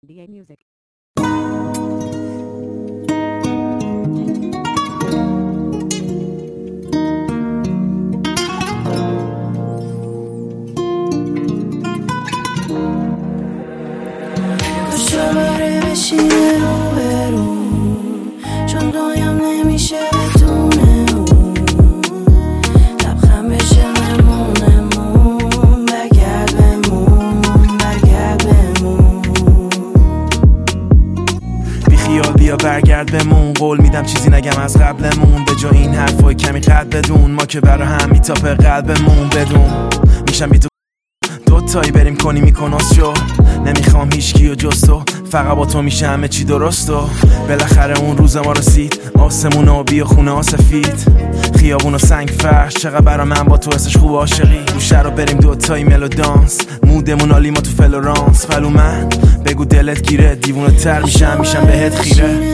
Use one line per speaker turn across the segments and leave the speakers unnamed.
DA Music.
دوباره بشینه رو برو چون دایم نمیشه بدونه لبخند بشه ممون برگرد بمون
بی خیال بیا برگرد بمون قول میدم چیزی نگم از قبلمون به جا این حرفای کمی قد بدون ما که برا هم میتاپه قلبمون بدون میشم بی تو دوتایی بریم کنی میکناس شو نمیخوام هیچکی و جز تو فقط با تو میشه همه چی درست و بالاخره اون روز ما رسید آسمون آبی و خونه ها سفید خیابون و سنگ فرش چقدر برا من با تو حسش خوب عاشقی گوشه رو بریم دوتایی ملو دانس مودمون عالی ما تو فلورانس پلو من بگو دلت گیره دیوونه تر میشم بهت خیره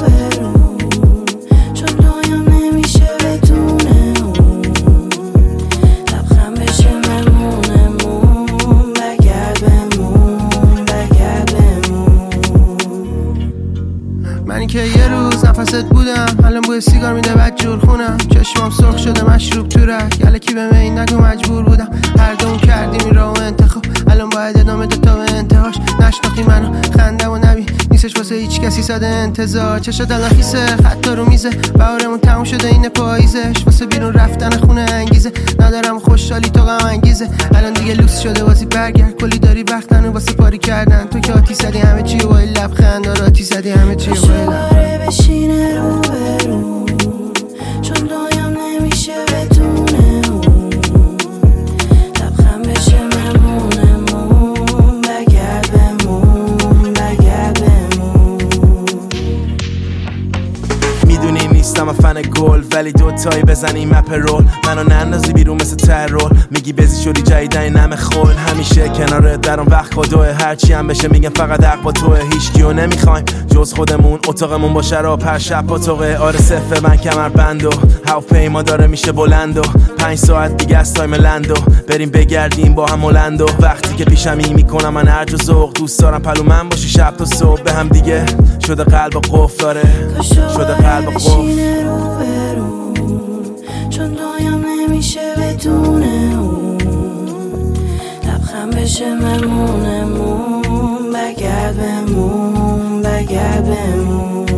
منی که یه روز نفست بودم الان بوی سیگار میده بعد جور خونم چشمام سرخ شده مشروب تو رک یلکی به این نگو مجبور بودم هر دوم کردیم این راهو انتخاب الان باید ادامه ده تا به انتهاش نشناختی منو خندم و نبی نیستش واسه هیچ کسی ساده انتظار چشات الان خیسه خطا رو میزه بهارمون تموم شده این پاییزش واسه بیرون رفتن خونه انگیزه ندارم خوشحالی تو غم انگیزه الان دیگه لوس شده واسه برگرد کلی داری وقتن و واسه پاری کردن تو که آتی زدی همه چی و لبخند آتی زدی همه چی
دوباره بشینه رو برو چون دایم نمیشه بدونه لبخند بشه ممون برگرد بمون
میدونی نیستم فن گل ولی دوتایی بزنیم اپ رول منو نندازی بیرون مثل ترول میگی بزی شدی جاییدنی نم خول همیشه کنار درم وقت کدوه هرچی هم بشه میگم فقط حق با توه هیچکیو نمیخوایم جز خودمون اتاقمون با شراب هر شب پاتوقه آره صفه من کمر بند و هواپیما داره میشه بلند و 5 ساعت دیگه از تایم لندو بریم بگردیم با هم هلند و وقتی که پیشمی میکنم من هرج و ذوق دوست دارم پلو من باشی شب تا صبح به هم دیگه شده قلب و قفل داره شده قلب و قفل
چون دایم نمیشه بدونه لبخند بشه ممون برگرد بمون